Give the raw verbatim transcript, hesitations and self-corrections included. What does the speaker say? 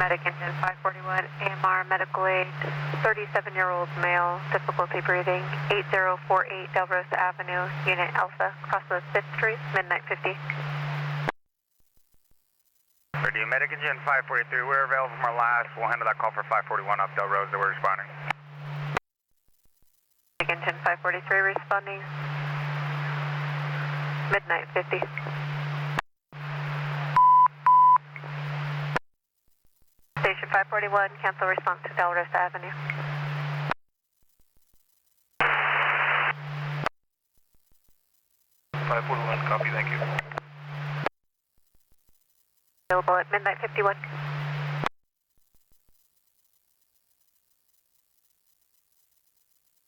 Medic engine five forty-one, A M R medical aid, thirty-seven-year-old male, difficulty breathing, eight zero four eight Del Rosa Avenue, Unit Alpha, Crossroads fifth Street, midnight fifty. Purdue Medic engine five forty-three, we're available from our last. We'll handle that call for five forty-one off Del Rosa. We're responding. Medic engine five forty-three responding, midnight fifty. Station five forty-one, cancel response to Del Rosa Avenue. five forty-one, copy, thank you. Available at midnight fifty-one.